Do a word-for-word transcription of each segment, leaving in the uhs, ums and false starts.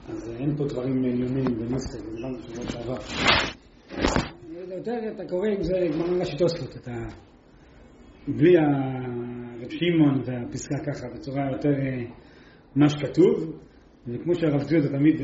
אז אין פה דברים עליונים ומיסטר, זה לא משהו שעבר. יותר אתה קורא עם זה כמו ממש תוספות, אתה בלי הרב שמעון והפסקה ככה בצורה יותר מה שכתוב, וכמו שהרב צבי יהודה תמיד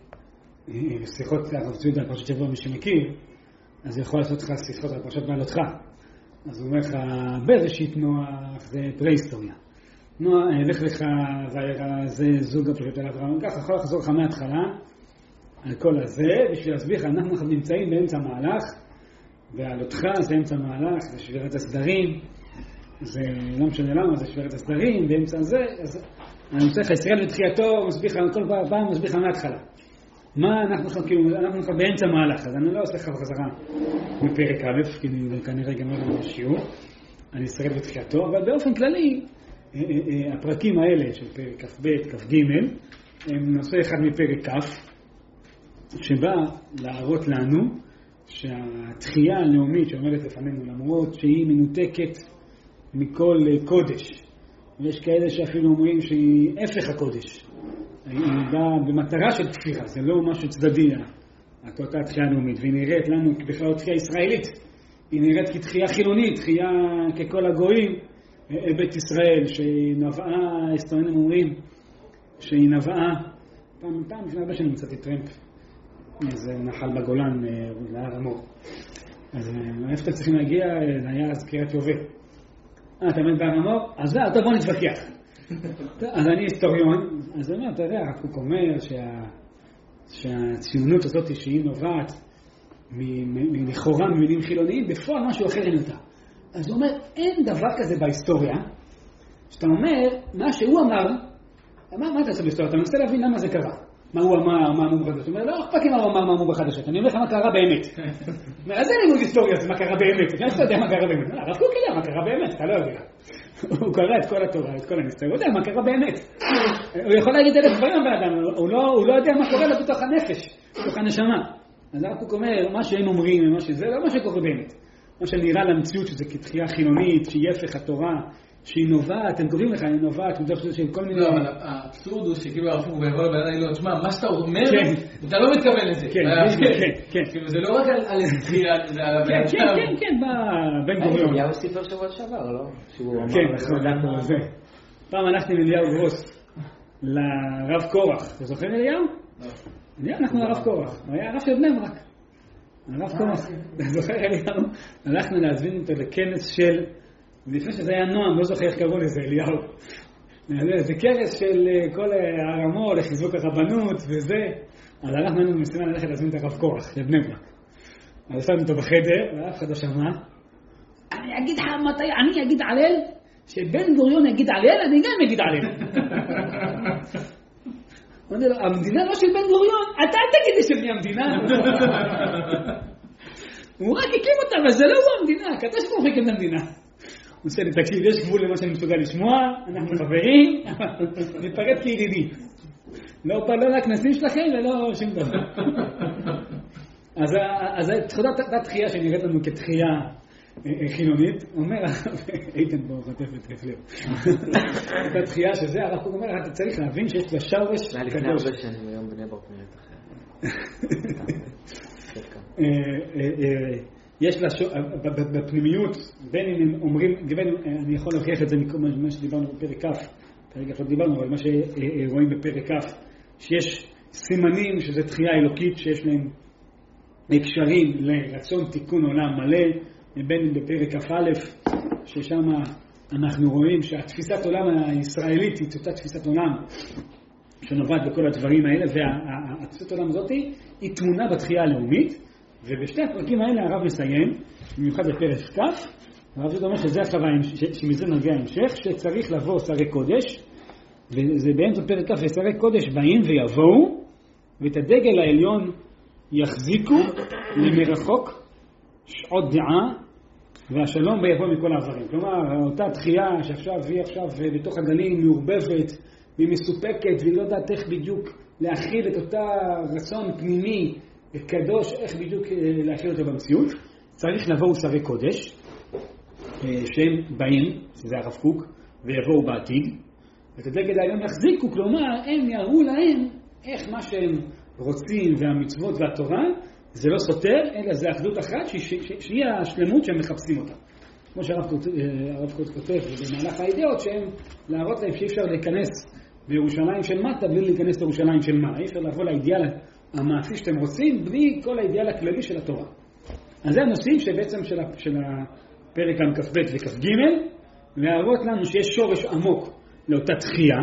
שיחות הרב צבי יהודה על פרשת שבוע מי שמכיר, אז יכול לעשות לך שיחות על פרשת מעלותך. אז הוא אומר לך בראשית נוח זה פרה-היסטוריה. נוח, לך לך וירא זה זוג הפרשת על אברהם, ככה יכול לחזור לך מההתחלה על כל הזה, בשביל להסביר לך, אנחנו נמצאים באמצע מהלך, ועלותך זה אמצע מהלך, זה שבירת הסדרים, זה לא משנה למה, זה שבירת הסדרים, באמצע זה, אז אני רוצה לך, ישראל בתחייתו, מסביר לך, כל פעם מסביר לך מההתחלה. מה אנחנו כאילו, אנחנו כבר באמצע מהלך, אז אני לא עושה לך בחזרה מפרק א', כי זה כנראה גם לא שיעור, אני ישראל בתחייתו, אבל באופן כללי, הפרקים האלה של פרק כף ב' כף ג' הם נושא אחד מפרק כף, שבא להראות לנו שהתחייה הלאומית שעומדת לפנינו, למרות שהיא מנותקת מכל קודש, ויש כאלה שאפילו אומרים שהיא הפך הקודש, היא באה במטרה של תפירה, זה לא משהו צדדי, אותה תחייה הלאומית, והיא נראית לנו בכלל תחייה ישראלית, היא נראית כתחייה חילונית, תחייה ככל הגויים, בית ישראל, שהיא נבעה, היסטוריונים אומרים, שהיא נבעה, פעם, פעם לפני הרבה שנים מצאתי טרמפ, איזה נחל בגולן, להר המור. אז איפה אתם צריכים להגיע? היה אז קריית יובל. אה, אתה מת בהר המור? אז זהו, טוב, בוא נתווכח. אז אני היסטוריון, אז אני אומר, אתה יודע, הוא אומר שהציונות הזאת שהיא נובעת מלכאורה ממילים חילוניים, בפועל משהו אחר אין אותה. אז הוא אומר, אין דבר כזה בהיסטוריה, שאתה אומר, מה שהוא אמר, מה, מה אתה עושה בהיסטוריה? אתה מנסה להבין למה זה קרה. מה הוא אמר, מה אמרו בחדשות. הוא אומר, לא אכפת לי מה הוא אמר, מה אמרו בחדשות. אני אומר לך מה קרה באמת. אז אין לימוד היסטוריה, זה מה קרה באמת. אני לא יודע מה קרה באמת. הרב קוק יודע מה קרה באמת, אתה לא יודע. הוא קרא את כל התורה, את כל הנסתר, הוא יודע מה קרה באמת. הוא יכול להגיד אלף דברים באדם, הוא לא יודע מה קורה לו בתוך הנפש, בתוך הנשמה. אז הרב קוק אומר, מה שהם אומרים, מה שזה, לא מה שקורה באמת. מה שנראה למציאות שזה כתחייה חילונית, שהיא הפך התורה, שהיא נובעת, הם קוראים לך, היא נובעת, מתוך שזה של כל מיני... לא, אבל האבסורד הוא שכאילו הרב קוק ביבוא לבן אדם, לא, תשמע, מה שאתה אומר, אתה לא מתכוון לזה. כן, כן, כן. זה לא רק על איזה תחייה, זה על הבן אדם. כן, כן, כן, בן גוריון. אליהו סיפר שבוע שעבר, לא? כן, נכון, אנחנו זה. פעם הלכתי עם אליהו גרוס לרב קורח. אתה זוכר אליהו? לא. אנחנו לרב קורח. הוא היה הרב של בני ברק. הרב קורח. אתה זוכר אליהו? הלכנו להזמין אותו לכנס של... לפני שזה היה נועם, לא זוכר איך קראו לזה, אליהו. זה כנס של כל הרמו לחיזוק הרבנות וזה. אז אנחנו היינו משימה ללכת להזמין את הרב קורח לבני ברק. אז עשינו אותו בחדר, ואף אחד לא שמע. אני אגיד לך מתי, אני אגיד עליל, שבן גוריון יגיד עליל, אני גם אגיד עליל. אמרתי לו, המדינה לא של בן גוריון, אתה תגיד לי שבני המדינה. הוא רק הקים אותה, אבל זה לא הוא המדינה, כתה שפה חיקם למדינה. הוא עושה לי, תקשיב, יש גבול למה שאני מסוגל לשמוע, אנחנו חברים, נתפרד כידידי. לא פעם לא לכנסים שלכם ולא שום דבר. אז תחודת התחייה שנראית לנו כתחייה חילונית, אומר, איתן פה חטף את לב. את התחייה שזה, הרב קוק אומר, אתה צריך להבין שיש לה שורש קדוש. זה היה לפני הרבה שנים, היום בני ברק נראית אחרת. יש לה בפנימיות, בין אם הם אומרים, אני יכול להוכיח את זה ממה שדיברנו בפרק כף, כרגע כבר דיברנו, אבל מה שרואים בפרק כף, שיש סימנים שזה תחייה אלוקית, שיש להם הקשרים לרצון תיקון עולם מלא, בין אם בפרק כף א', ששם אנחנו רואים שהתפיסת עולם הישראלית היא אותה תפיסת עולם שנובעת בכל הדברים האלה, והתפיסת עולם הזאת היא תמונה בתחייה הלאומית, ובשתי הפרקים האלה הרב מסיים, במיוחד בפרק כף, הרב זאת אומר שזה החווה, שמזה נגיע המשך, שצריך לבוא שרי קודש, וזה באמצע פרק כף, ושרי קודש באים ויבואו, ואת הדגל העליון יחזיקו למרחוק שעות דעה, והשלום ביבוא מכל העברים. כלומר, אותה תחייה שעכשיו היא עכשיו בתוך הגלים מעורבבת, והיא מסופקת, והיא לא יודעת איך בדיוק להכיל את אותה רצון פנימי, קדוש, איך בדיוק להכיל אותו במציאות. צריך לבוא שרי קודש, שהם באים, שזה הרב קוק, ויבואו בעתיד, ואת הדגל העליון יחזיקו, כלומר, הם יראו להם איך מה שהם רוצים והמצוות והתורה, זה לא סותר, אלא זה אחדות אחת, שהיא השלמות שהם מחפשים אותה. כמו שהרב קוט כותב, במהלך האידאות, שהם להראות להם שאי אפשר להיכנס בירושלים של מטה, בלי להיכנס לירושלים של מעלה. אי אפשר לבוא לאידיאל המעשי שאתם רוצים, בלי כל האידיאל הכללי של התורה. אז זה הנושאים שבעצם של, של הפרק כ"ב וכ"ג, להראות לנו שיש שורש עמוק לאותה תחייה,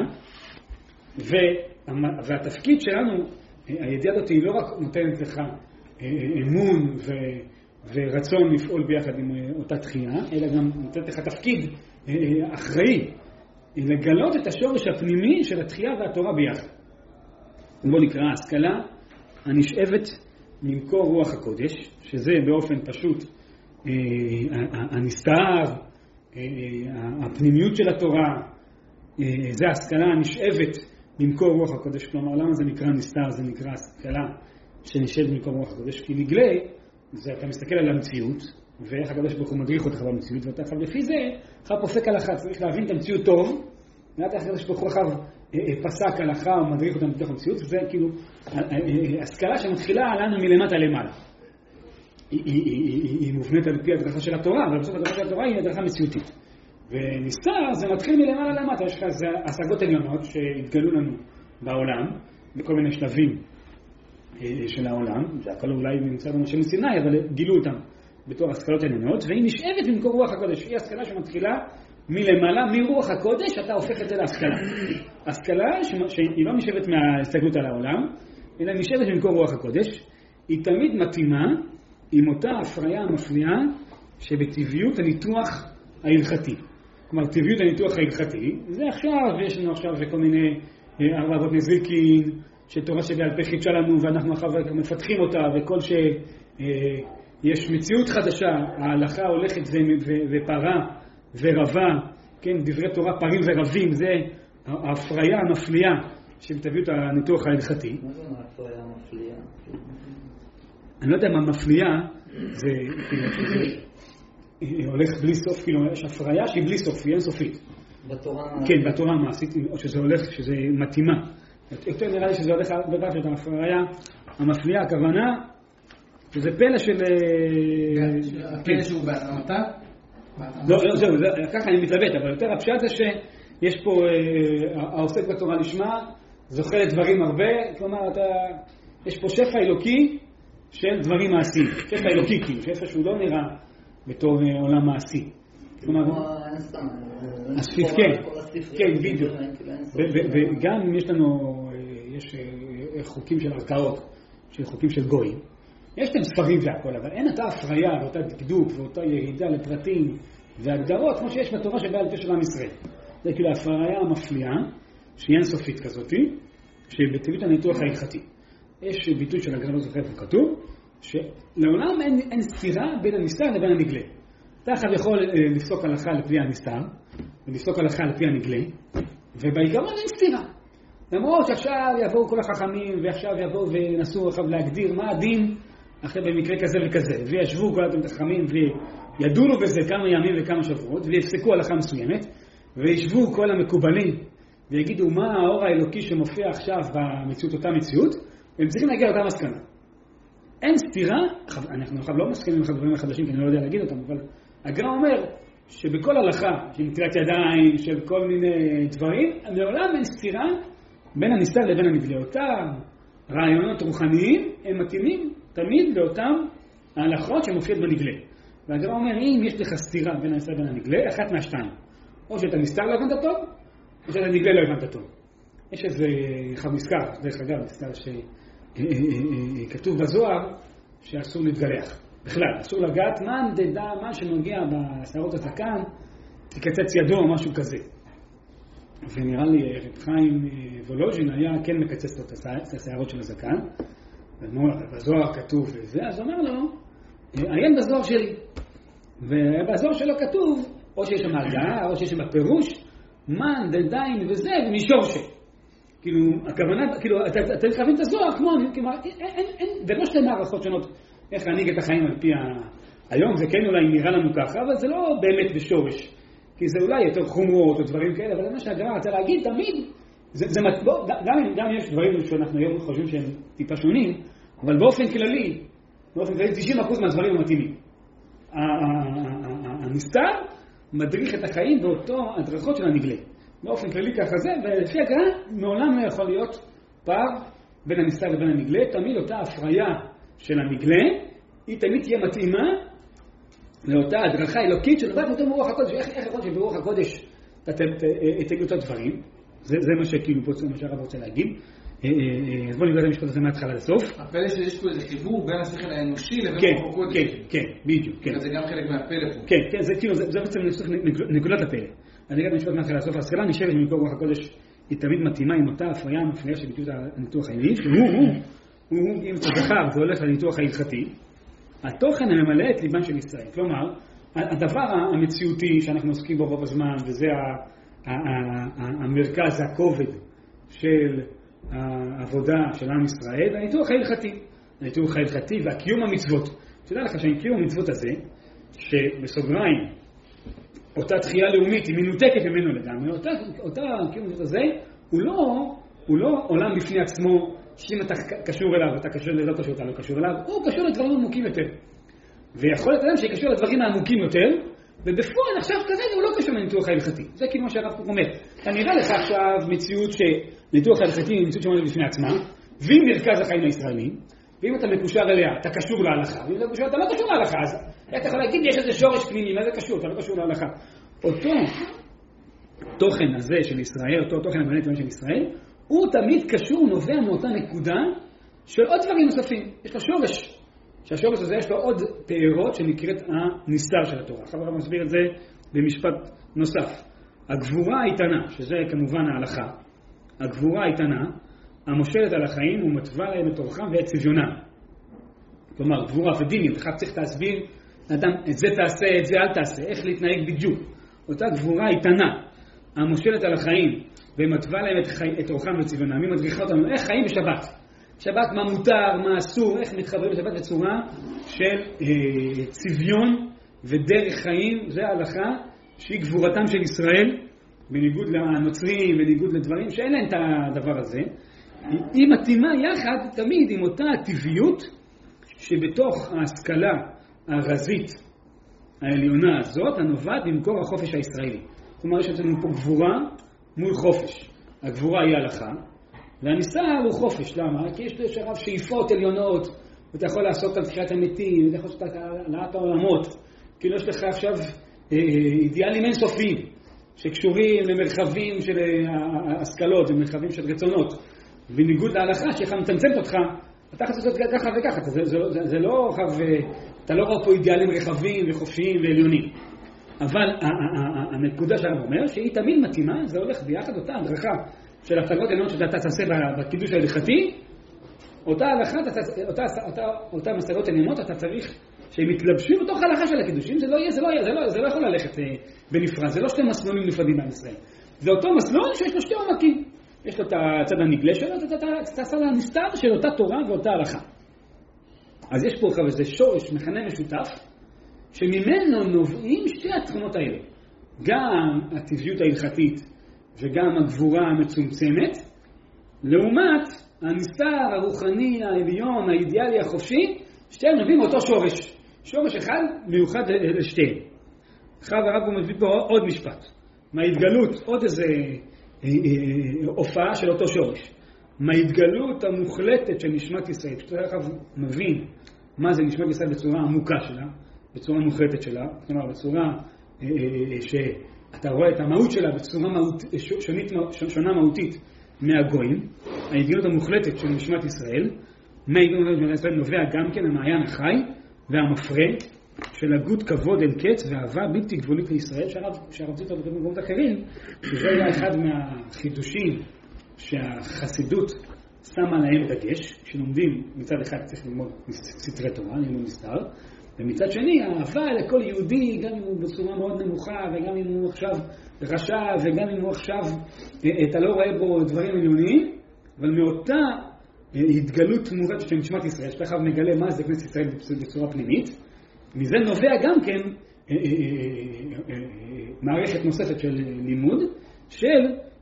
והתפקיד שלנו, הידיעה הזאת היא לא רק נותנת לך אמון ו, ורצון לפעול ביחד עם אותה תחייה, אלא גם נותנת לך תפקיד אחראי, לגלות את השורש הפנימי של התחייה והתורה ביחד. בוא נקרא השכלה הנשאבת ממקור רוח הקודש, שזה באופן פשוט הנסתר, הפנימיות של התורה, זה השכלה הנשאבת ממקור רוח הקודש. כלומר, למה זה נקרא נסתר? זה נקרא השכלה שנשאבת ממקור רוח הקודש, כי נגלה, זה אתה מסתכל על המציאות, ואיך הקדוש ברוך הוא מדריך אותך במציאות, ואתה עכשיו לפי זה, אחר פוסק הלכה, צריך להבין את המציאות טוב, ואתה הקדוש ברוך הוא אחר פסק הלכה או מדריך אותה מתוך המציאות, וזה כאילו השכלה שמתחילה לנו מלמטה למעלה. היא, היא, היא, היא, היא מובנית על פי הדרכה של התורה, אבל בסוף הדרכה של התורה היא הדרכה מציאותית. ונסתר זה מתחיל מלמעלה למטה, יש לך השגות עליונות שהתגלו לנו בעולם, בכל מיני שלבים של העולם, זה הכל אולי נמצא במשה מסיני, אבל גילו אותם בתור השכלות עליונות, והיא נשאבת ממקור רוח הקודש. היא השכלה שמתחילה מלמעלה, מרוח הקודש, אתה הופך את זה להשכלה. השכלה שהיא לא נשאבת מההסתגלות על העולם, אלא נשאבת ממקור רוח הקודש, היא תמיד מתאימה עם אותה הפריה המפליאה שבטבעיות הניתוח ההלכתי. כלומר, טבעיות הניתוח ההלכתי, זה עכשיו, ויש לנו עכשיו כל מיני ארבע אבות נזיקין, שתורה שבעל פה חידשה לנו, ואנחנו אחר מפתחים אותה, וכל שיש מציאות חדשה, ההלכה הולכת ופרה ורבה, כן, דברי תורה פרים ורבים, זה ההפריה המפליאה של טבעיות הניתוח ההלכתי. מה זה ההפריה המפליאה? אני לא יודע מה מפליאה, זה הולך בלי סוף, כאילו יש הפריה שהיא בלי סוף, היא אינסופית. בתורה... כן, בתורה המעשית, או שזה הולך, שזה מתאימה. יותר נראה לי שזה הולך בדרך של ההפריה המפליאה, הכוונה, שזה פלא של... הפלא שהוא בהתאמתה? לא, לא, זהו, ככה אני מתלבט, אבל יותר הפשט זה שיש פה, העוסק בתורה לשמה, זוכה לדברים הרבה, כלומר, יש פה שפע אלוקי של דברים מעשיים, שפע אלוקי, כאילו, שפע שהוא לא נראה בתור עולם מעשי. כלומר, הספיף, כן, כן, בדיוק. וגם אם יש לנו, יש חוקים של ערכאות, של חוקים של גויים, יש להם ספרים והכל, אבל אין אותה הפריה ואותה דקדוק ואותה ירידה לפרטים והגדרות, כמו שיש בתורה שבעל פה של עם ישראל. זה כאילו ההפריה המפליאה, שהיא אינסופית כזאת, שבטבעית הניתוח ההלכתי. יש ביטוי של הגר"א, לא זוכר איפה כתוב, שלעולם אין, אין סתירה בין הנסתר לבין הנגלה. אתה עכשיו יכול לפסוק הלכה לפי הנסתר, ולפסוק הלכה לפי הנגלה, ובעיקרון אין סתירה. למרות שעכשיו יבואו כל החכמים, ועכשיו יבואו ונסו עכשיו להגדיר מה הדין, אחרי במקרה כזה וכזה, וישבו כל החכמים וידונו בזה כמה ימים וכמה שבועות, ויפסקו הלכה מסוימת, וישבו כל המקובלים, ויגידו מה האור האלוקי שמופיע עכשיו במציאות, אותה מציאות, והם צריכים להגיע לאותה מסקנה. אין סתירה, אנחנו עכשיו לא מסכימים עם הדברים החדשים, כי אני לא יודע להגיד אותם, אבל הגר"א אומר שבכל הלכה, של נטילת ידיים, של כל מיני דברים, לעולם אין סתירה בין הנסתר לבין הנגלה. אותם רעיונות רוחניים הם מתאימים תמיד לאותם ההלכות שמופיעות בנגלה. והגר"א אומר, אם יש לך סתירה בין הנסתר לבין הנגלה, אחת מהשתיים. או שאתה נסתר לא הבנת טוב, או שאתה נגלה לא הבנת טוב. יש איזה חמיסקר, דרך אגב, נסתר שכתוב בזוהר שאסור להתגלח. בכלל, אסור לגעת מן דדע, מה שנוגע בשערות הזקן, תקצץ ידו או משהו כזה. ונראה לי רב חיים וולוז'ין היה כן מקצץ לו את השערות של הזקן, ובזוהר כתוב וזה, אז אומר לו, עיין בזוהר שלי. ובזוהר שלו כתוב, או שיש שם הגעה, או שיש שם פירוש, מן דדיים וזה, ומישור ש. כאילו, הכוונה, כאילו, אתה צריך להבין את הזוהר, כמו, כלומר, אין, אין, זה לא שתי מערכות שונות, איך להנהיג את החיים על פי ה... היום זה כן אולי נראה לנו ככה, אבל זה לא באמת בשורש. כי זה אולי יותר חומרות או דברים כאלה, אבל זה מה שהגר"א רצה להגיד, תמיד זה, זה, בוא, גם, גם יש דברים שאנחנו היום חושבים שהם טיפה שונים, אבל באופן כללי, באופן כללי תשעים אחוז מהדברים המתאימים. הנסתר מדריך את החיים באותו הדרכות של הנגלה. באופן כללי ככה זה, ולפי הגעה מעולם לא יכול להיות פער בין הנסתר ובין הנגלה, תמיד אותה הפריה של הנגלה, היא תמיד תהיה מתאימה לאותה הדרכה אלוקית שנובעת מאותו ברוח הקודש. איך, איך יכול שברוח הקודש תגידו את הדברים? זה, זה מה שכאילו פה, מה שהרב רוצה להגיד. אז בואו נקרא את המשפט הזה מההתחלה לסוף. הפלא שיש פה איזה חיבור בין השכל האנושי לבין כן, רוח הקודש. כן, כן, בדיוק. כן. זה גם חלק מהפלא פה. כן, כן, זה כאילו, זה, זה בעצם נקודת הפלא. אני אקרא את המשפט מההתחלה לסוף. ההשכלה נשארת ממקור רוח הקודש היא תמיד מתאימה עם אותה הפריה המפריעה של ביטוי הניתוח העילי, שהוא, הוא, הוא, אם אתה זכר, זה הולך לניתוח ההלכתי. התוכן הממלא את ליבם של ישראל. כלומר, הדבר המציאותי שאנחנו עוסקים בו רוב הזמן, וזה המרכז, הכובד של העבודה של עם ישראל, הניתוח ההלכתי. הניתוח ההלכתי והקיום המצוות. תדע לך שהקיום המצוות הזה, שבסוגריים, אותה תחייה לאומית היא מנותקת ממנו לגמרי, אותה, אותה קיום המצוות הזה, הוא לא, הוא לא עולם בפני עצמו, שאם אתה קשור אליו, אתה קשור לזה, קשור, אתה לא קשור אליו, הוא קשור לדברים עמוקים יותר. ויכול להיות אדם שקשור לדברים העמוקים יותר, ובפועל עכשיו כזה הוא לא קשור לניתוח ההלכתי. זה כאילו מה שהרב קוק אומר. אתה נראה לך עכשיו מציאות שניתוח ההלכתי היא מציאות שעומדת בפני עצמה, והיא מרכז החיים הישראלים, ואם אתה מקושר אליה, אתה קשור להלכה, ואם אתה קשור, אתה לא קשור להלכה, אז אתה יכול להגיד, יש איזה שורש פנימי, מה זה קשור? אתה לא קשור להלכה. אותו תוכן הזה של ישראל, אותו תוכן המעניין של ישראל, הוא תמיד קשור, נובע מאותה נקודה של עוד דברים נוספים. יש לו שורש. שהשורש הזה יש לו עוד תארות שנקראת הנסתר של התורה. עכשיו הרב מסביר את זה במשפט נוסף. הגבורה האיתנה, שזה כמובן ההלכה, הגבורה האיתנה, המושלת על החיים ומתווה להם את אורחם ואת צביונם. כלומר, גבורה ודינים, אתה צריך להסביר, אדם, את זה תעשה, את זה אל תעשה, איך להתנהג בדיוק. אותה גבורה איתנה, המושלת על החיים, ומתווה להם את, חי... את אורחם ואת צביונם. היא מדריכה אותנו, איך חיים בשבת. שבת, מה מותר, מה אסור, איך מתחברים לשבת בצורה של אה, צביון ודרך חיים. זה ההלכה שהיא גבורתם של ישראל, בניגוד לנוצרים, בניגוד לדברים שאין להם את הדבר הזה. היא מתאימה יחד תמיד עם אותה הטבעיות שבתוך ההשכלה הרזית העליונה הזאת, הנובעת ממקור החופש הישראלי. כלומר, יש לנו פה גבורה מול חופש. הגבורה היא הלכה, והנסתר הוא חופש. למה? כי יש לו שרב שאיפות עליונות, ואתה יכול לעשות על תחיית המתים, ואתה יכול לעשות על העלאת העולמות. כאילו יש לך עכשיו אה, אידיאלים אינסופיים, שקשורים למרחבים של השכלות, למרחבים של רצונות. בניגוד להלכה, שאיך מצמצמת אותך, אתה יכול לעשות ככה וככה. זה, זה, זה, זה לא, אתה לא רואה פה אידיאלים רחבים וחופשיים ועליונים. אבל הנקודה שהרב אומר, שהיא תמיד מתאימה, זה הולך ביחד אותה הדרכה של הפלגות עליונות שאתה תעשה בקידוש ההלכתי, אותה הלכה, אותה, אותה, אותה מסעדות עליונות, אתה צריך שהם יתלבשו בתוך ההלכה של הקידושים. זה לא יהיה, זה לא יהיה, זה לא, זה לא יכול ללכת בנפרד, זה לא שתי מסלולים נפרדים בעם ישראל. זה אותו מסלול שיש לו שתי עומקים. יש לו את הצד הנגלה שלו, אתה תעשה לה נסתר של אותה תורה ואותה הלכה. אז יש פה איזה שורש, מכנה משותף, שממנו נובעים שתי התכונות האלה. גם הטבעיות ההלכתית וגם הגבורה המצומצמת, לעומת הנסתר הרוחני, העליון, האידיאלי, החופשי, שתיהם נובעים מאותו שורש. שורש אחד מיוחד לשתיהם. אחר הרב הוא מביא פה עוד משפט. מההתגלות, עוד איזה הופעה של אותו שורש. מההתגלות המוחלטת של נשמת ישראל. כשאתה מבין מה זה נשמת ישראל בצורה עמוקה שלה, בצורה מוחלטת שלה, כלומר בצורה שאתה רואה את המהות שלה בצורה מהות, שונית, שונה מהותית מהגויים, ההתגלות המוחלטת של נשמת ישראל, מההתגלות המוחלטת של ישראל נובע גם כן המעיין החי והמפרה של הגות כבוד אל קץ ואהבה בלתי גבולית לישראל, שהרב זיתר במקומות אחרים, שזה היה אחד מהחידושים שהחסידות שמה להם דגש, שלומדים מצד אחד צריך ללמוד סתרי תורה, ללמוד נסתר, ומצד שני האהבה לכל יהודי, גם אם הוא בצורה מאוד נמוכה, וגם אם הוא עכשיו רשע, וגם אם הוא עכשיו, אתה לא רואה בו דברים עליונים, אבל מאותה התגלות מובנת של נשמת ישראל, שתכף מגלה מה זה כנסת ישראל בצורה פנימית, מזה נובע גם כן מערכת נוספת של לימוד, של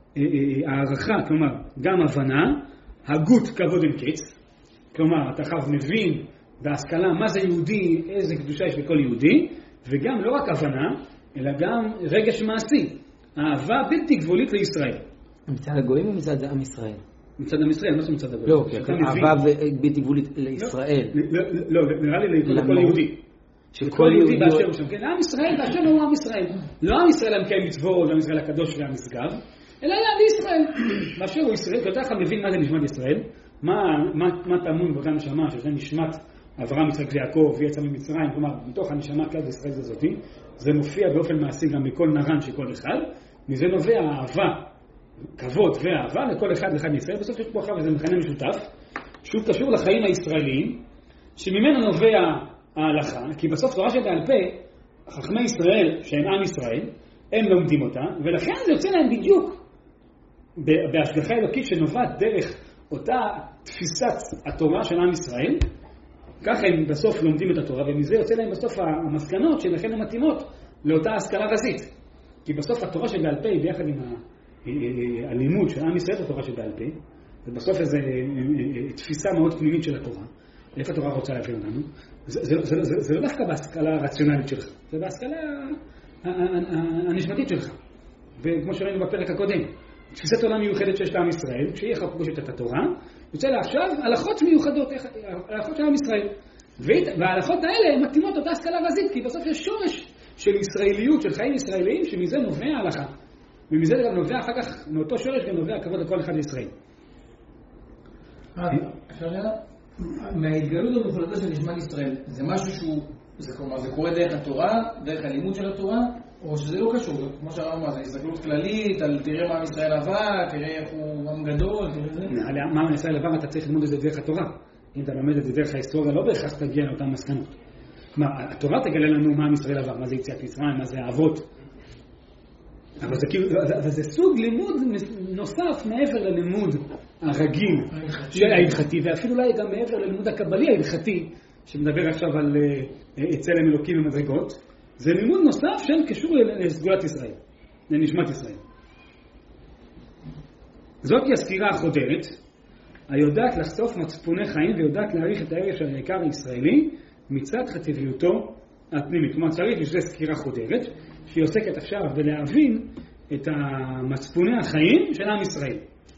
הערכה, כלומר, גם הבנה, הגות כבוד אין קץ, כלומר, אתה חייב מבין בהשכלה מה זה יהודי, איזה קדושה יש לכל יהודי, וגם לא רק הבנה, אלא גם רגש מעשי, אהבה בלתי גבולית לישראל. מצד הגויים או מצד עם ישראל? מצד עם ישראל, מה זה מצד הגויים? לא, אהבה בלתי גבולית לישראל. לא, נראה לי לכל יהודי. שכל יהודי באשר הוא שם, כן, עם ישראל באשר הוא עם ישראל. לא עם ישראל המקיים מצוות, לא עם ישראל הקדוש והמשגב, אלא עם ישראל. באשר הוא ישראל, אתה לך מבין מה זה נשמת ישראל, מה טמון באותה נשמה, שזה נשמת אברהם, יצחק ויעקב, ויצא ממצרים, כלומר, מתוך הנשמה כלל ישראל זאתי, זה מופיע באופן מעשי גם בכל נרן של כל אחד, מזה נובע אהבה, כבוד ואהבה לכל אחד ואחד מישראל. בסוף יש פה אחר וזה מכנה משותף, שהוא קשור לחיים הישראליים, שממנו נובע ההלכה, כי בסוף תורה שבעל פה, חכמי ישראל, שהם עם ישראל, הם לומדים אותה, ולכן זה יוצא להם בדיוק בהשגחה אלוקית שנובעת דרך אותה תפיסת התורה של עם ישראל, ככה הם בסוף לומדים את התורה, ומזה יוצא להם בסוף המסקנות שלכן הן מתאימות לאותה השכלה רזית. כי בסוף התורה שבעל פה, ביחד עם הלימוד של עם ישראל, התורה שבעל פה, זה בסוף איזו תפיסה מאוד פנימית של התורה. איפה התורה רוצה להביא אותנו? זה, זה, זה, זה, זה לא דווקא בהשכלה הרציונלית שלך, זה בהשכלה הנשמתית שלך. וכמו שראינו בפרק הקודם, תפיסת עולם מיוחדת שיש לעם ישראל, כשיהיה לך פוגשת את התורה, יוצא לה עכשיו הלכות מיוחדות, הלכות של עם ישראל. וההלכות האלה הן מתאימות אותה השכלה רזית, כי בסוף יש שורש של ישראליות, של חיים ישראליים, שמזה נובע ההלכה. ומזה גם נובע אחר כך, מאותו שורש גם נובע הכבוד לכל אחד לישראל. אפשר שאלה? מההתגלות המוחלטה של נשמת ישראל, זה משהו שהוא, זה, כלומר, זה קורה דרך התורה, דרך הלימוד של התורה, או שזה לא קשור, כמו שאמרנו, זה הסתכלות כללית, על תראה מה עם ישראל עבר, תראה איך הוא עם גדול, תראה זה. מה עם ישראל עבר, אתה צריך ללמוד את זה דרך התורה. אם אתה לומד את זה דרך ההיסטוריה, לא בהכרח תגיע לאותן מסקנות. כלומר, התורה תגלה לנו מה עם ישראל עבר, מה זה יציאת מצרים, מה זה האבות. אבל זה, כאילו, זה סוג לימוד נוסף מעבר ללימוד הרגיל של ההלכתי, ואפילו אולי גם מעבר ללימוד הקבלי ההלכתי, שמדבר עכשיו על צלם אלוקים ומדרגות. זה לימוד נוסף של קשור לסגולת ישראל, לנשמת ישראל. זאת היא הסקירה החודרת, היודעת לחשוף מצפוני חיים ויודעת להעריך את הערך של העיקר הישראלי מצד חטיביותו הפנימית. כלומר, צריך בשביל סקירה חודרת, שהיא עוסקת עכשיו בלהבין את המצפוני החיים של עם ישראל.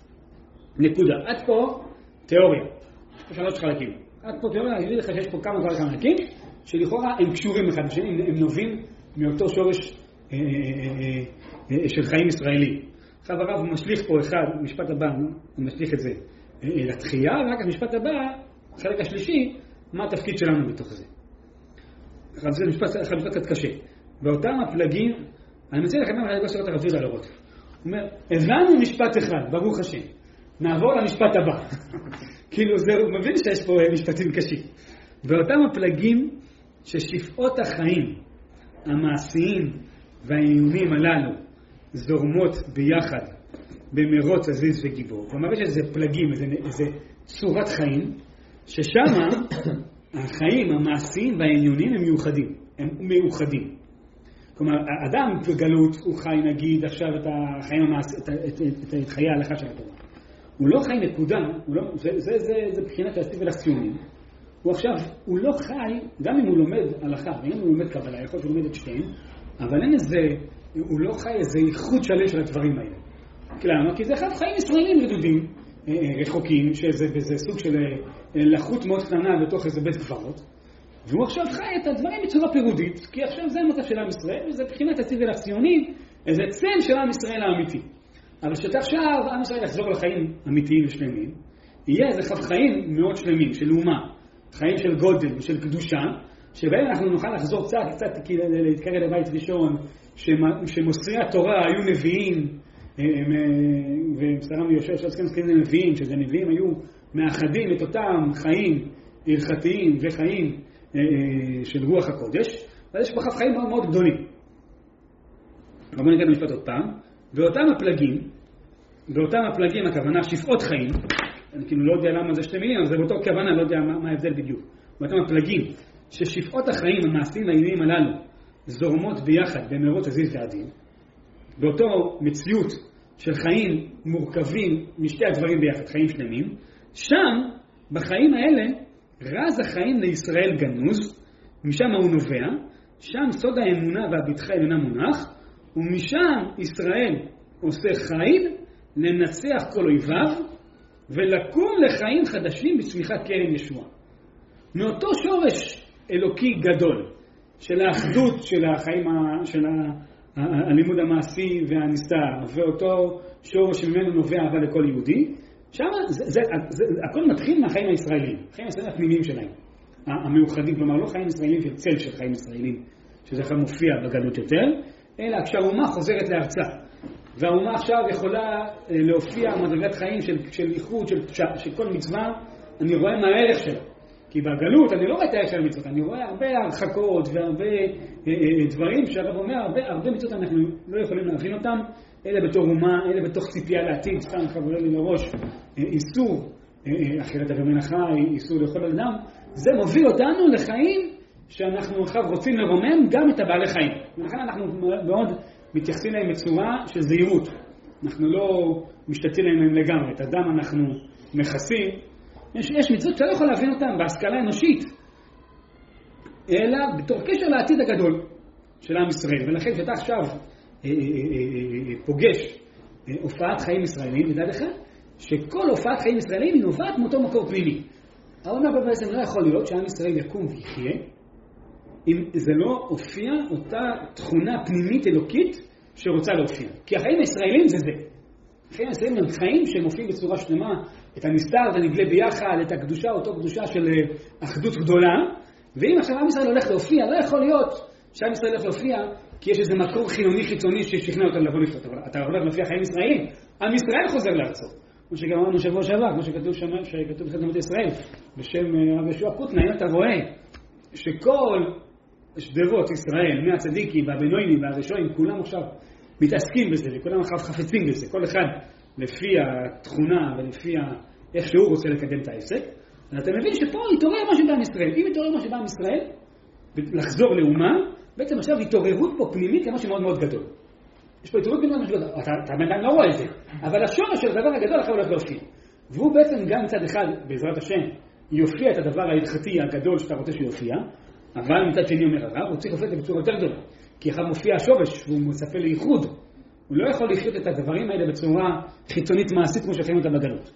נקודה. עד פה תיאוריה. יש פה שלוש חלקים. עד פה תיאוריה, אני אגיד לך שיש פה כמה דברים חלקים, שלכאורה הם קשורים אחד לשני, הם נובעים מאותו שורש אה, אה, אה, של חיים ישראלי. עכשיו הרב הוא משליך פה אחד, משפט הבא, הוא משליך את זה אה, לתחייה, ורק המשפט הבא, החלק השלישי, מה התפקיד שלנו בתוך זה. עכשיו זה משפט, משפט קצת קשה. באותם הפלגים, אני מציע לכם מה לעשות הרב יהודה לראות. הוא אומר, הבנו משפט אחד, ברוך השם. נעבור למשפט הבא. כאילו זה, הוא מבין שיש פה משפטים קשים. באותם הפלגים ששפעות החיים המעשיים והעיונים הללו זורמות ביחד במרוץ עזיז וגיבור. כלומר יש איזה פלגים, איזה, איזה צורת חיים, ששם החיים המעשיים והעיונים הם מיוחדים. הם מאוחדים. כלומר, האדם בגלות הוא חי נגיד עכשיו את החיים המעשיים, את, את, את, את, את חיי ההלכה של התורה. הוא לא חי נקודה, הוא לא, זה, זה, זה, זה בחינת הסטיבל הציונים. הוא עכשיו, הוא לא חי, גם אם הוא לומד הלכה, וגם אם הוא לומד קבלה, יכול להיות שהוא לומד את שתיהם, אבל אין איזה, הוא לא חי איזה ייחוד שלם של הדברים האלה. למה? כי זה אחד חיים ישראלים רדודים, רחוקים, שזה זה סוג של לחות מאוד קטנה בתוך איזה בית קברות, והוא עכשיו חי את הדברים בצורה פירודית, כי עכשיו זה המצב של עם ישראל, וזה בחינת הסטיבל הציוני, איזה צל של עם ישראל האמיתי. אבל שאתה עכשיו, עם ישראל יחזור לחיים אמיתיים ושלמים, יהיה איזה חב חיים מאוד שלמים, של אומה, חיים של גודל ושל קדושה, שבהם אנחנו נוכל לחזור קצת, קצת כאילו להתקרב לבית ראשון, שמוסרי התורה היו נביאים, ובשרם ויושב שעוסקים סקרים נביאים, שזה נביאים היו מאחדים את אותם חיים הלכתיים וחיים של רוח הקודש, אז יש פה חב חיים מאוד מאוד גדולים. אבל בוא נקרא במשפט עוד פעם, באותם הפלגים, באותם הפלגים הכוונה שפעות חיים, אני כאילו לא יודע למה זה שתי מילים, אבל זה באותו כוונה, לא יודע מה, מה ההבדל בדיוק. באותם הפלגים, ששפעות החיים המעשיים העיליים הללו זורמות ביחד במרוץ עזיז ועדין, באותו מציאות של חיים מורכבים משתי הדברים ביחד, חיים שלמים, שם, בחיים האלה, רז החיים לישראל גנוז, משם הוא נובע, שם סוד האמונה והביטחה העליונה מונח, ומשם ישראל עושה חיל לנצח כל אויביו, ולקום לחיים חדשים בצמיחת קרן ישועה. מאותו שורש אלוקי גדול, של האחדות של החיים, של הלימוד המעשי והנסתר, ואותו שורש שממנו נובע אהבה לכל יהודי, שם זה, זה, זה, הכל מתחיל מהחיים הישראלים, החיים הישראלים הפנימיים שלהם, המאוחדים, כלומר לא חיים ישראלים של צל של חיים ישראלים, שזה כבר מופיע בגלות יותר, אלא כשהאומה חוזרת לארצה, והאומה עכשיו יכולה להופיע מדרגת חיים של, של איחוד, של, של כל מצווה, אני רואה מה הערך שלה. כי בגלות אני לא רואה את הערך של המצוות, אני רואה הרבה הרחקות והרבה אה, אה, דברים שהרב אומר, הרבה, הרבה מצוות אנחנו לא יכולים להבין אותם, אלה בתור אומה, אלה בתוך ציפייה לעתיד, סתם חבולה לי לראש, אה, איסור, אה, אה, אחרת אגמין החי, איסור לכל אדם, זה מוביל אותנו לחיים שאנחנו עכשיו רוצים לרומם גם את הבעלי חיים. ולכן אנחנו מאוד מתייחסים להם בצורה של זהירות. אנחנו לא משתתים להם לגמרי. את אדם אנחנו מכסים. יש, יש מצוות שאתה לא יכול להבין אותם בהשכלה אנושית, אלא בתור קשר לעתיד הגדול של עם ישראל. ולכן כשאתה עכשיו אה, אה, אה, פוגש אה, הופעת חיים ישראלים, ידע לך שכל הופעת חיים ישראלים היא נובעת מאותו מקור פנימי. העונה בעצם לא יכול להיות שעם ישראל יקום ויחיה, אם זה לא הופיע אותה תכונה פנימית אלוקית שרוצה להופיע. כי החיים הישראלים זה זה. החיים הישראלים הם חיים שהם מופיעים בצורה שלמה, את הנסתר והנגלה ביחד, את הקדושה, אותו קדושה של אחדות גדולה, ואם עכשיו עם ישראל הולך להופיע, לא יכול להיות שעם ישראל הולך להופיע, כי יש איזה מקור חילוני חיצוני ששכנע אותם לבוא לפתות. אבל אתה הולך להופיע חיים ישראלים, עם ישראל חוזר לארצו. כמו שגם אמרנו שבוע שעבר, כמו שכתוב שם, שכתוב בחסד מלכות ישראל, בשם רב יהושע קוטנה, אם אתה רואה שכל שדרות ישראל, מהצדיקים והבינוניים והראשונים, כולם עכשיו מתעסקים בזה, וכולם עכשיו חפצים בזה, כל אחד לפי התכונה ולפי איך שהוא רוצה לקדם את העסק, אז אתה מבין שפה יתעורר משהו בעם ישראל. אם יתעורר משהו בעם ישראל, לחזור לאומה, בעצם עכשיו התעוררות פה פנימית למשהו מאוד מאוד גדול. יש פה התעוררות פנימית משהו גדול, אתה, אתה בינתיים לא רואה את זה, אבל השורש של הדבר הגדול עכשיו הולך להופיע. והוא בעצם גם מצד אחד, בעזרת השם, יופיע את הדבר ההלכתי הגדול שאתה רוצה שיופיע, אבל מצד שני אומר הרב, הוא צריך להופיע את זה בצורה יותר גדולה. כי אחר מופיע השורש, והוא מצפה לייחוד. הוא לא יכול לחיות את הדברים האלה בצורה חיצונית מעשית כמו שחיים אותה בגלות.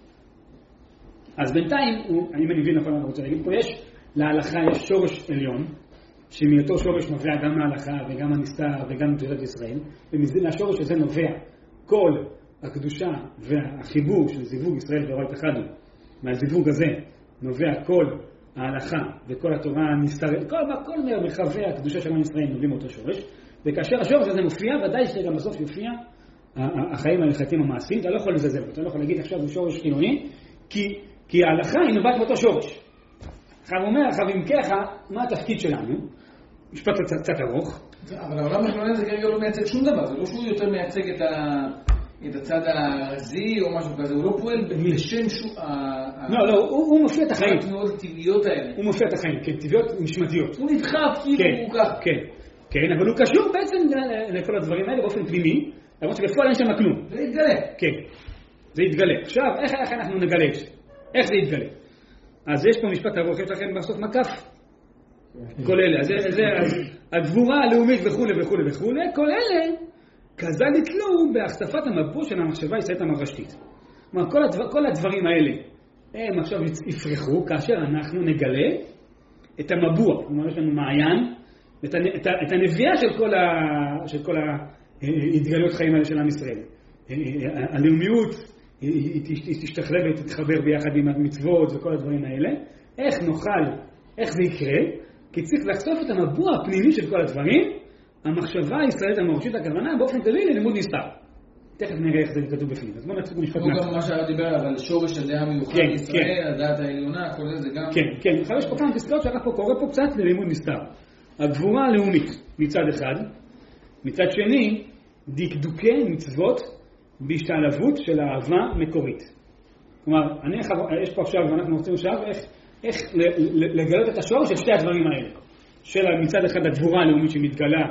אז בינתיים, הוא, אני מבין נכון מה אני רוצה להגיד פה, יש להלכה, יש שורש עליון, שמאותו שורש נובע גם ההלכה וגם הנסתר וגם תורת ישראל, ומהשורש הזה נובע כל הקדושה והחיבור של זיווג ישראל ואורית אחדו. מהזיווג הזה נובע כל ההלכה וכל התורה הנסתרת, כל, כל מרחבי הקדושה של עם ישראל נובעים מאותו שורש, וכאשר השורש הזה מופיע, ודאי שגם בסוף יופיע החיים ההלכתיים המעשיים, אתה לא יכול לזלזל, אתה לא יכול להגיד עכשיו זה שורש חילוני, כי, כי ההלכה היא נובעת מאותו שורש. עכשיו הוא אומר, עכשיו אם ככה, מה התפקיד שלנו? משפט קצת ארוך. אבל העולם החילוני זה כרגע לא מייצג שום דבר, זה לא שהוא יותר מייצג את, ה... את הצד הרזי או משהו כזה, הוא לא פועל בשם שום... לא, לא, הוא, הוא מופיע את החיים. התנועות הטבעיות האלה. הוא מופיע את החיים, כן, טבעיות נשמתיות. הוא נדחף כאילו כן, הוא ככה. כן, כן, אבל הוא קשור בעצם לכל הדברים האלה באופן פנימי, למרות שבפועל אין שם כלום. זה יתגלה. כן, זה יתגלה. עכשיו, איך, איך אנחנו נגלה את זה? איך זה יתגלה? אז יש פה משפט ארוך, יש לכם בסוף מקף. כל אלה, אז, אז, אז הגבורה הלאומית וכו' וכו' וכו', כל אלה כזל יתלו בהחשפת המבוא של המחשבה הישראלית המרשתית. כלומר, כל, הדבר, כל הדברים האלה הם עכשיו יפרחו כאשר אנחנו נגלה את המבוע. כלומר, יש לנו מעיין, את, את, את הנביאה של כל, ה, של כל ההתגלות חיים האלה של עם ישראל. הלאומיות היא תשתחרר ותתחבר ביחד עם המצוות וכל הדברים האלה. איך נוכל, איך זה יקרה? כי צריך לחשוף את המבוע הפנימי של כל הדברים, המחשבה הישראלית המרשתית הכוונה באופן כללי ללימוד נסתר. תכף נראה איך זה כתוב בפנים. אז בואו נציג משפט נקרא. כמו גם מה שהיה דיבר, אבל שורש הדעה המיוחד ישראל, הדעת העליונה, כל זה גם... כן, כן. עכשיו יש פה כמה פסקאות שהרב פה קורא פה קצת ללימוד נסתר. הגבורה הלאומית מצד אחד, מצד שני, דקדוקי מצוות בהשתלבות של אהבה מקורית. כלומר, אני, יש פה עכשיו, ואנחנו רוצים עכשיו, איך, איך לגלות את השורש של שתי הדברים האלה. של מצד אחד הגבורה הלאומית שמתגלה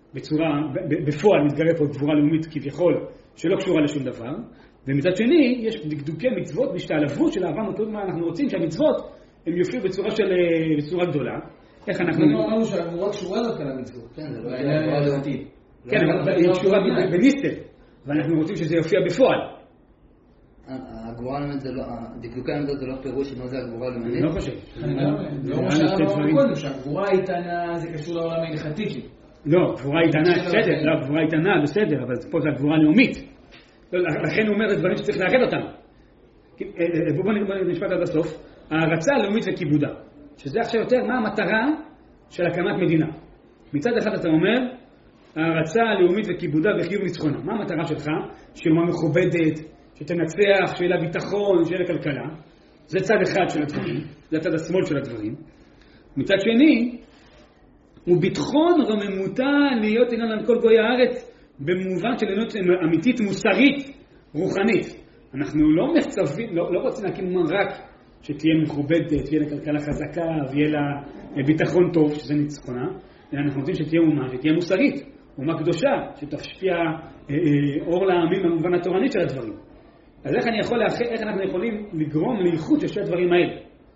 בצורה, בפועל מתגלה פה גבורה לאומית כביכול, שלא קשורה לשום דבר, ומצד שני יש דקדוקי מצוות בהשתלבות של אהבה מותות, מה אנחנו רוצים שהמצוות הם יופיעו בצורה של, בצורה גדולה. איך אנחנו... אנחנו אמרנו שהגבורה קשורה דווקא למצוות. כן, זה לא היה לדעתי. כן, אבל היא קשורה בניסטר, ואנחנו רוצים שזה יופיע בפועל. הגבורה לאומית זה לא, דקדוקי המצוות זה לא פירוש מה זה הגבורה לאומית. אני לא חושב. לא מה שאמרנו קודם, שהגבורה איתנה זה קשור לעולם ההלכתי. לא, גבורה איתנה בסדר, לא, גבורה איתנה בסדר, אבל פה זה הגבורה לאומית. לכן הוא אומר את דברים שצריך לאחד אותם. בואו נשפט עד הסוף. ההרצה הלאומית וכיבודה, שזה עכשיו יותר מה המטרה של הקמת מדינה. מצד אחד אתה אומר, ההרצה הלאומית וכיבודה וחיוב ניצחונה. מה המטרה שלך? שאומה מכובדת, שתנצח, שיהיה לה ביטחון, שיהיה לה כלכלה. זה צד אחד של הדברים, זה הצד השמאל של הדברים. מצד שני, הוא ביטחון רוממותה להיות עניין על כל גוי הארץ, במובן של עניינות אמיתית, מוסרית, רוחנית. אנחנו לא מחצבים, לא, לא רוצים להקים אומה רק שתהיה מכובדת, תהיה לה כלכלה חזקה, ויהיה לה ביטחון טוב, שזה ניצחונה. אנחנו רוצים שתהיה אומה, שתהיה מוסרית, אומה קדושה, שתשפיע אה, אה, אור לעמים במובן התורנית של הדברים. אז איך, אני יכול, איך אנחנו יכולים לגרום לאיחוד של שתי הדברים האלה?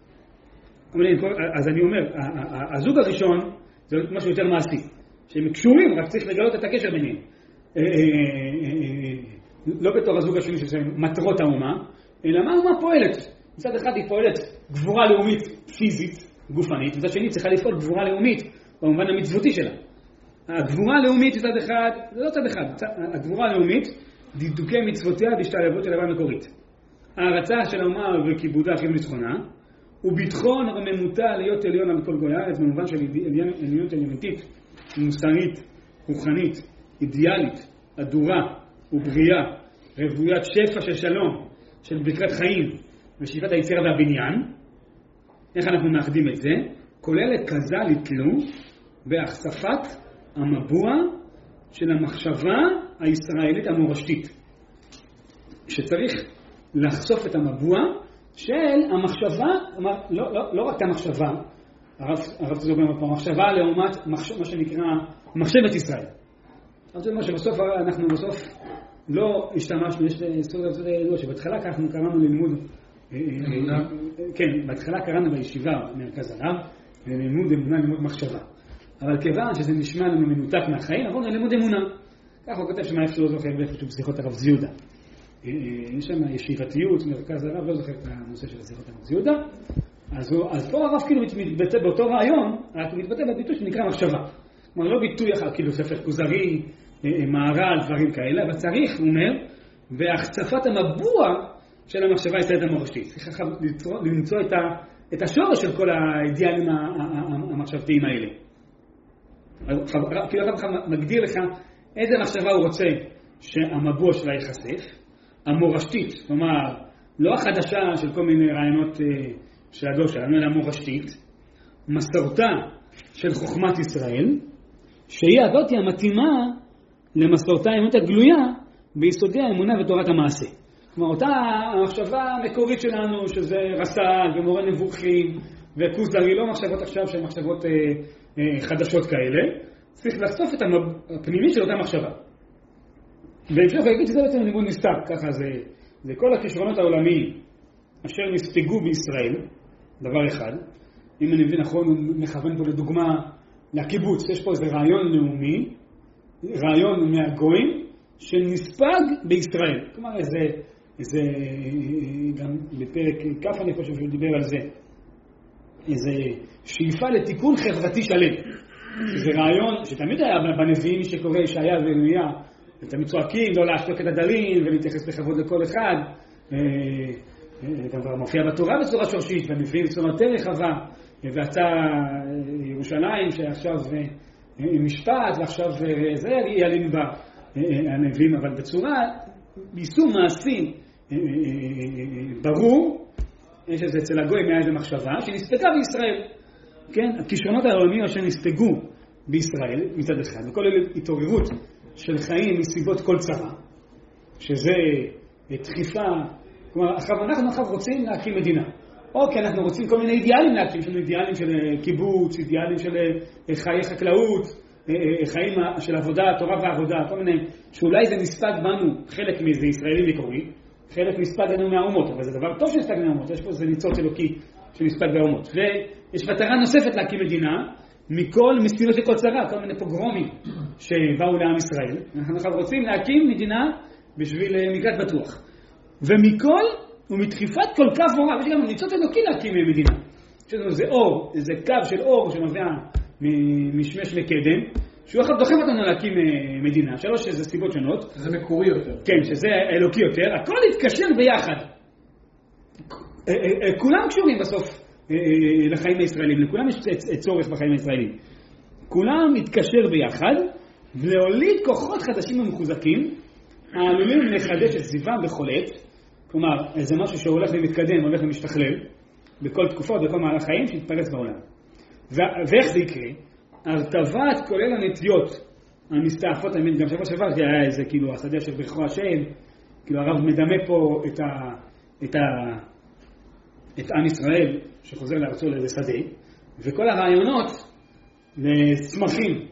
אז אני אומר, הזוג הראשון זה משהו יותר מעשי, שהם קשורים, רק צריך לגלות את הקשר ביניהם. לא בתור הזוג השני של מטרות האומה, אלא מה האומה פועלת? מצד אחד היא פועלת גבורה לאומית פיזית, גופנית, מצד שני צריכה לפעול גבורה לאומית במובן המצוותי שלה. הגבורה הלאומית מצד אחד, זה לא צד אחד, הגבורה הלאומית, דקדוקי מצוותיה בהשתלבות של אהבה מקורית. ההרצה של האומה וכיבודה חיוב ניצחונה, וביטחון רוממותה להיות עליון על כל גוי הארץ, במובן של עליונות אלמנטית, מוסרית, רוחנית, אידיאלית, אדורה ובריאה, רוויית שפע של שלום, של ברכת חיים ושאיפת היצירה והבניין. איך אנחנו מאחדים את זה? כולל כזה לתלו בהחשפת המבוע של המחשבה הישראלית המורשתית, שצריך לחשוף את המבוע של המחשבה, לא, לא, לא רק את המחשבה, הרב, הרב תזור אומר פה, מחשבה לעומת מחשב, מה שנקרא מחשבת ישראל. אז זה אומר שבסוף אנחנו בסוף לא השתמשנו, יש סוג הזה, שבהתחלה אנחנו קראנו ללימוד, כן, בהתחלה קראנו בישיבה, מרכז הרב, ללימוד אמונה, לימוד מחשבה. אבל כיוון שזה נשמע לנו מנותק מהחיים, עברנו ללימוד אמונה. כך הוא כותב שמה איפה לא זוכר באיפשהו בשיחות הרב זיודה. יש שם ישיבתיות, מרכז הרב, לא זוכר את הנושא של שיחות הרב זיודה. אז, הוא, אז פה הרב כאילו מתבטא באותו רעיון, רק הוא מתבטא בביטוי שנקרא מחשבה. כלומר, לא ביטוי אחר, כאילו ספר כוזרי, מערל, דברים כאלה, אבל צריך, הוא אומר, בהחצפת המבוע של המחשבה הישראלית המורשתית. צריך למצוא את, ה, את השורש של כל האידיאלים המחשבתיים האלה. כאילו הרב מגדיר לך איזה מחשבה הוא רוצה שהמבוע שלה ייחשף, המורשתית, כלומר, לא החדשה של כל מיני רעיונות של הדור שלנו, אלא המורשתית, מסורתה של חוכמת ישראל, שהיא הזאת המתאימה למסורתה האמונית הגלויה ביסודי האמונה ותורת המעשה. כלומר, אותה המחשבה המקורית שלנו, שזה רס"ל ומורה נבוכים וכוזרי, לא מחשבות עכשיו שהן מחשבות אה, אה, חדשות כאלה, צריך לחשוף את הפנימית של אותה מחשבה. ואפשר להגיד שזה בעצם לימוד נסתר, ככה זה, זה כל הכישרונות העולמיים אשר נספגו בישראל, דבר אחד. אם אני מבין נכון, הוא מכוון פה לדוגמה לקיבוץ, יש פה איזה רעיון לאומי, רעיון מהגויים, שנספג בישראל. כלומר, איזה, איזה, גם בפרק כף אני חושב שהוא דיבר על זה, איזה שאיפה לתיקון חברתי שלם. זה רעיון שתמיד היה בנביאים שקורא ישעיה וירמיה, ותמיד צועקים לא להשתוק את הדלים ולהתייחס בכבוד לכל אחד. גם כבר מופיע בתורה בצורה שורשית, והנביאים בצורה יותר רחבה, ואתה ירושלים שעכשיו משפט, ועכשיו זה יעלים בה הנביאים, אבל בצורה, ביישום מעשי ברור, יש איזה אצל הגוי היה איזה מחשבה שנספגה בישראל. כן, הכישרונות העולמיים אשר נספגו בישראל מצד אחד, וכל אלה התעוררות של חיים מסביבות כל צרה, שזה דחיפה, כלומר, אנחנו עכשיו רוצים להקים מדינה, או כי אנחנו רוצים כל מיני אידיאלים להקים, יש לנו אידיאלים של קיבוץ, אידיאלים של חיי חקלאות, חיים של עבודה, תורה ועבודה, כל מיני, שאולי זה נספג בנו חלק מזה ישראלי מקורי, חלק נספג לנו מהאומות, אבל זה דבר טוב שנספג מהאומות, יש פה איזה ניצוץ אלוקי שנספג מהאומות. ויש מטרה נוספת להקים מדינה, מכל מסילות לכל צרה, כל מיני פוגרומים שבאו לעם ישראל. אנחנו רוצים להקים מדינה בשביל מקלט בטוח. ומכל ומדחיפת כל קו אורה, ויש גם ניצוץ אלוקי להקים מדינה. זה אור, זה קו של אור שנובע משמש וקדם, שהוא אחד דוחף אותנו להקים מדינה. שלוש שזה סיבות שונות. זה מקורי יותר. כן, שזה אלוקי יותר. הכל התקשר ביחד. כולם קשורים בסוף לחיים הישראלים, לכולם יש צורך בחיים הישראלים. כולם מתקשר ביחד ולהוליד כוחות חדשים ומחוזקים העלולים לחדש את סביבם בכל עת. כלומר, זה משהו שהולך ומתקדם, הולך ומשתכלל בכל תקופות, בכל מהלך חיים שיתפרץ בעולם. ואיך זה יקרה? הרטבת כולל הנטיות המסתעפות, גם שבוע שעבר זה היה איזה כאילו השדה של ברכו השם, כאילו הרב מדמה פה את ה... את ה... את עם ישראל שחוזר לארצו לאיזה שדה, וכל הרעיונות לצמחים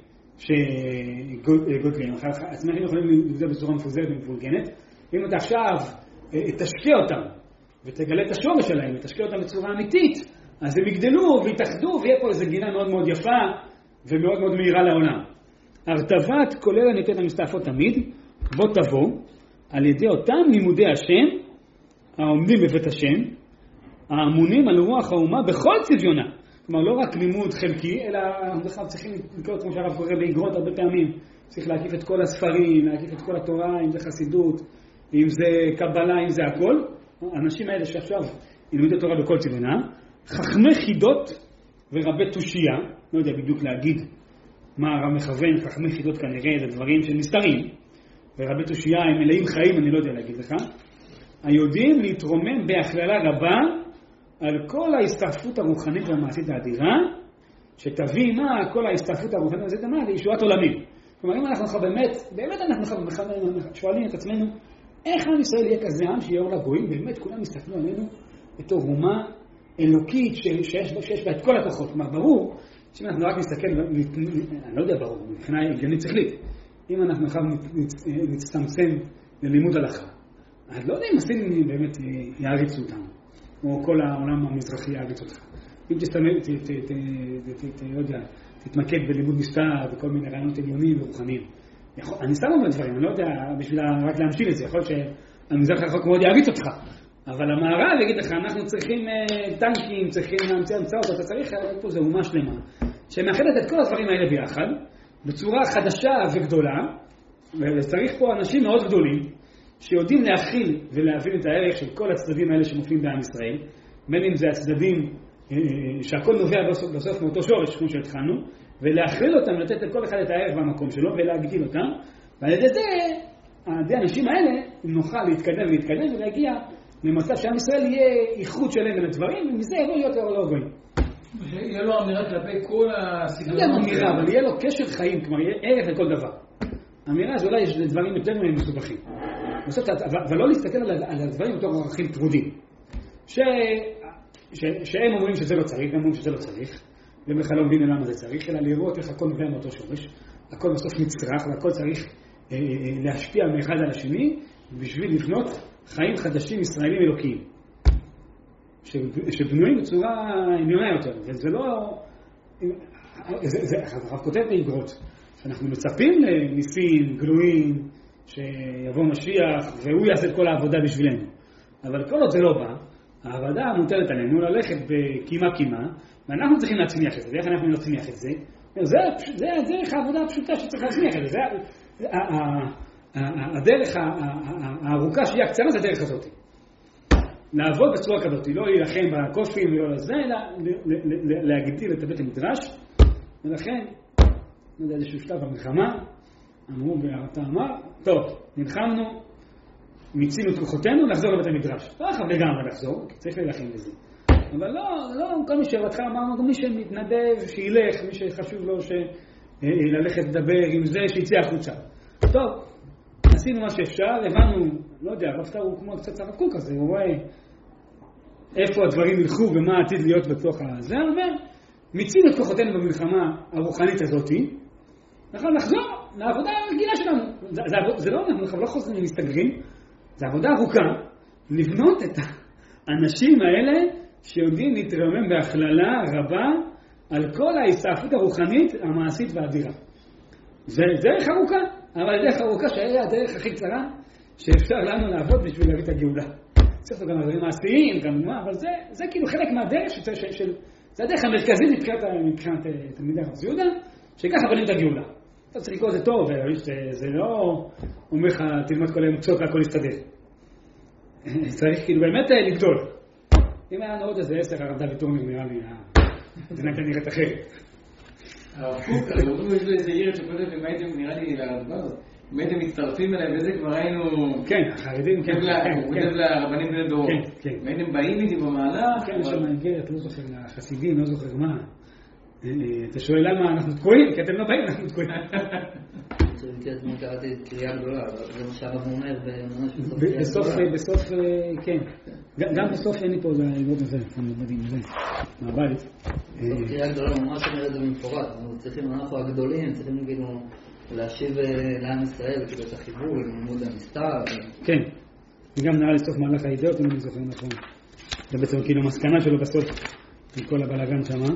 שגודלים. הצמחים יכולים לגדול בצורה מפוזרת ומפולגנת. אם אתה עכשיו תשקיע אותם ותגלה את השורש שלהם ותשקיע אותם בצורה אמיתית, אז הם יגדלו ויתאחדו ויהיה פה איזו גינה מאוד מאוד יפה ומאוד מאוד מהירה לעולם. הרטבת כולל הנטיות המסתעפות תמיד, בוא תבוא על ידי אותם לימודי השם העומדים בבית השם, האמונים על רוח האומה בכל צביונה. כלומר, לא רק לימוד חלקי, אלא בכלל צריכים לקרוא, כמו שהרב קורא באגרות הרבה פעמים, צריך להקיף את כל הספרים, להקיף את כל התורה, אם זה חסידות, אם זה קבלה, אם זה הכל. האנשים האלה שעכשיו ילמדו תורה בכל צביונה, חכמי חידות ורבי תושייה, לא יודע בדיוק להגיד מה הרב מכוון, חכמי חידות כנראה, זה דברים שנסתרים, ורבי תושייה הם מלאים חיים, אני לא יודע להגיד לך, היודעים להתרומם בהכללה רבה על כל ההסתעפות הרוחנית והמעשית האדירה, שתביא מה כל ההסתעפות הרוחנית והמעשית האדירה לישועת עולמים. כלומר, אם אנחנו באמת, באמת אנחנו שואלים את עצמנו, איך עם ישראל יהיה כזה עם שיהיה אור לגויים, באמת כולם יסתכלו עלינו בתור אומה אלוקית שיש בה, שיש בה את כל הכוחות. כלומר, ברור, שאם אנחנו רק נסתכל, אני לא יודע ברור, מבחינה הגיונית שכלית, אם אנחנו עכשיו נצטמצם ללימוד הלכה, אז לא יודע אם הסינים באמת יעריצו אותנו, או כל העולם המזרחי יעריץ אותך. אם תתמקד בלימוד מסתר וכל מיני רעיונות עליונים ורוחניים. אני סתם אומר דברים, אני לא יודע, בשביל רק להמשיל את זה, יכול להיות שהמזרח הרחוק מאוד יעריץ אותך. אבל המערב יגיד לך, אנחנו צריכים טנקים, צריכים להמציא המצאות, אתה צריך, פה זה אומה שלמה, שמאחדת את כל הדברים האלה ביחד, בצורה חדשה וגדולה, וצריך פה אנשים מאוד גדולים, שיודעים להכיל ולהבין את הערך של כל הצדדים האלה שמופיעים בעם ישראל, בין אם זה הצדדים שהכל נובע בסוף, בסוף מאותו שורש, כמו שהתחלנו, ולהכליל אותם, לתת לכל אחד את הערך במקום שלו, ולהגדיל אותם, ועל ידי זה, על ידי האנשים האלה, נוכל להתקדם ולהתקדם ולהגיע למצב שעם ישראל יהיה איחוד שלם בין הדברים, ומזה יבוא להיות אור לגויים. יהיה לו אמירה כלפי כל הסגנון. לא יהיה אמירה, אבל יהיה לו קשר חיים, כלומר יהיה ערך לכל דבר. אמירה זה אולי יש דברים יותר מסובכים. אבל לא להסתכל על הדברים יותר ערכים פרודים. שהם אומרים שזה לא צריך, הם אומרים שזה לא צריך, והם בכלל לא מבינים למה זה צריך, אלא לראות איך הכל נובע מאותו שורש, הכל בסוף מצטרך, והכל צריך להשפיע מאחד על השני, בשביל לבנות חיים חדשים ישראלים אלוקיים, שבנויים בצורה עניונה יותר. וזה לא... הרב כותב באגרות, שאנחנו מצפים לניסים גלויים, שיבוא משיח, והוא יעשה את כל העבודה בשבילנו. אבל כל עוד זה לא בא, העבודה מוטלת עלינו ללכת בקימה-קימה, ואנחנו צריכים להצמיח את זה. ואיך אנחנו נצמיח את זה? זה, זה, זה דרך העבודה הפשוטה שצריך להצמיח את זה. זה הדרך הארוכה שהיא הקצרה, זה הדרך הזאת. לעבוד בצורה כזאת, לא להילחם בקופים ולא לזה, אלא להגדיל את בית המדרש. ולכן, לא יודע, איזשהו שלב במלחמה, אמרו, ואתה אמר, טוב, נלחמנו, מיצינו את כוחותינו, לחזור לבית המדרש. לא עכשיו לגמרי לחזור, כי צריך להילחם בזה. אבל לא, לא, כל מי שבתך אמרנו, גם מי שמתנדב, שילך, מי שחשוב לו ללכת לדבר עם זה, שיצא החוצה. טוב, עשינו מה שאפשר, הבנו, לא יודע, רפתר הוא כמו קצת הרב קוק הזה, הוא רואה איפה הדברים ילכו ומה עתיד להיות בתוך הזה, אומר, מיצינו את כוחותינו במלחמה הרוחנית הזאת, נכון, נחזור לעבודה הרגילה שלנו. זה, זה, זה לא, אנחנו לא חוזרים מסתגרים, זה עבודה ארוכה, לבנות את האנשים האלה שיודעים להתרומם בהכללה רבה על כל ההסתעפות הרוחנית, המעשית והאדירה. זה דרך ארוכה, אבל דרך ארוכה שהיה הדרך הכי קצרה שאפשר לנו לעבוד בשביל להביא את הגאולה. צריך גם דברים מעשיים, כמובן, אבל זה, זה כאילו חלק מהדרך של, של, של זה הדרך המרכזית מבחינת, מבחינת תלמידי הרב יהודה, שככה בנים את הגאולה. אתה צריך לקרוא את זה טוב, זה לא אומר לך תלמד כל היום קצות והכל יסתדר. צריך כאילו באמת לגדול. אם היה לנו עוד איזה עשר הרב דוד טורנר נראה לי, המדינה כאן נראית אחרת. הרב קוק, אני אומר יש לו איזה עיר שכותב אם הייתם נראה לי לדבר הזאת. אם הייתם מצטרפים אליי וזה כבר היינו... כן, החרדים, כן. הוא כותב לרבנים בני דור. כן, כן. אם הייתם באים איתי במהלך... כן, יש שם איגרת, לא זוכר, לחסידים, לא זוכר מה. אתה שואל למה אנחנו תקועים? כי אתם לא באים, אנחנו תקועים. במקרה הזמן קראתי קריאה גדולה, זה מה שהרב אומר ממש בסוף, בסוף, כן. גם בסוף אין לי פה, זה האיגרות הזה, מדהים, זה, מהבית. בסוף קריאה גדולה ממש אומר את זה במפורט. אנחנו צריכים, אנחנו הגדולים, צריכים כאילו להשיב לעם ישראל, כאילו את החיבור, ללימוד הנסתר. כן. וגם נראה לי סוף מהלך האידאות, אם אני זוכר נכון. זה בעצם כאילו מסקנה שלו בסוף, עם כל הבלגן שמה.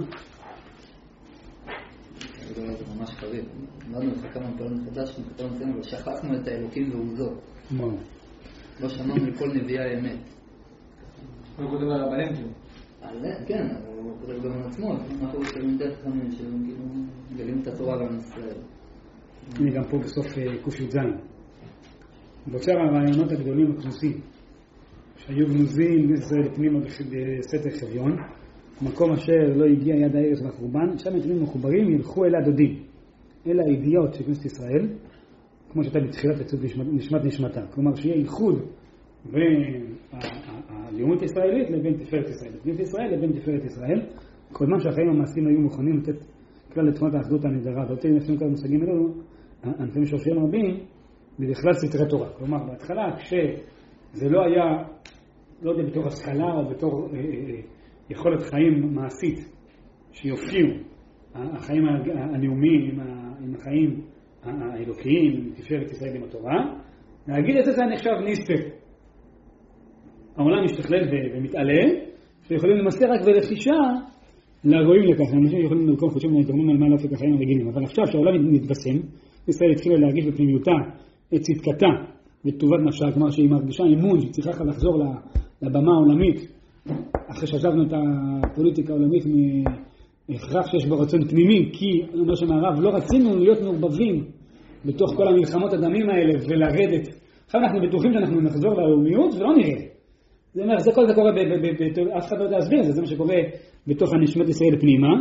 זה ממש חריף. אמרנו לך כמה פעמים מחדש, אנחנו כתבנו אבל שכחנו את האלוקים ועוזו. לא שמענו לכל נביאי האמת. הוא כותב על הרבנים שלו. כן, הוא כותב גם על עצמו. אנחנו רוצים לתת חמים שמגלים את התורה לעם ישראל. אני גם פה בסוף ק"ז. בוצר הרעיונות הגדולים הכנוסים, שהיו גנוזים ישראל פנימה בסתר חביון, מקום אשר לא הגיע יד הארץ והחורבן, שם נתונים מחוברים ילכו אל הדודים, אל הידיעות של כנסת ישראל, כמו שאתה בתחילת יצאות נשמת נשמתה. כלומר שיהיה ייחוד בין הלאומות הישראלית לבין תפארת ישראל. בין ישראל לבין תפארת ישראל. כל זמן שהחיים המעשיים היו מוכנים לתת כלל לתכונת האחדות הנדרה, ואותי נפסים כל המושגים האלו, ענפים שורשיים רבים, בכלל סתרי תורה. כלומר, בהתחלה, כשזה לא היה, לא יודע, בתור השכלה או בתור אה, אה, יכולת חיים מעשית שיופיעו, החיים הלאומיים עם, עם החיים האלוקיים, עם תפארת ישראל עם התורה, להגיד את זה זה נחשב ניסטר. העולם משתכלל ומתעלה, שיכולים למסר רק בלחישה לרואים לכך. אנשים יכולים לכל חודשים להתרומם על מה לאופק החיים הרגילים. אבל עכשיו שהעולם מתבשם, ישראל התחילה להרגיש בפנימיותה את צדקתה וטובת נפשה, כלומר שהיא מרגישה אמון שהיא צריכה לחזור לבמה העולמית, אחרי שעזבנו את הפוליטיקה העולמית מהכרח שיש בו רצון פנימי, כי אומר שמערב לא רצינו להיות מעורבבים בתוך כל המלחמות הדמים האלה ולרדת. עכשיו אנחנו בטוחים שאנחנו נחזור ללאומיות ולא נראה. זה אומר, זה כל זה קורה, אף אחד לא יודע להסביר את זה, זה מה שקורה בתוך הנשמת ישראל פנימה.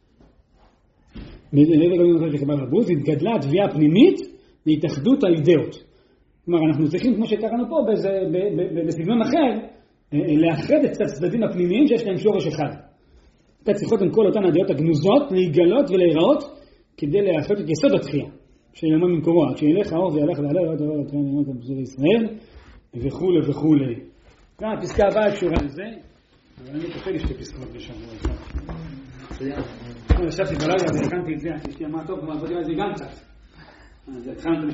התגדלה התביעה הפנימית להתאחדות האידאות. כלומר, אנחנו צריכים, כמו שקראנו פה, בסגנון אחר, לאחד את הצדדים הפנימיים שיש להם שורש אחד. אתה צריכות עם כל אותן הדעות הגנוזות להיגלות ולהיראות כדי לאחד את יסוד התחייה. שילמה ממקורו, כשילך האור וילך ועלה ועלה ועלה ועלה ועלה ישראל וכו' וכו'. כאן הפסקה הבאה קשורה לזה, אבל אני תופל לי שתי פסקאות בשבוע אחד. ישבתי בלילה והכנתי את זה, אשתי אמרה טוב, כלומר, בדיוק זה גם קצת. אז התחלנו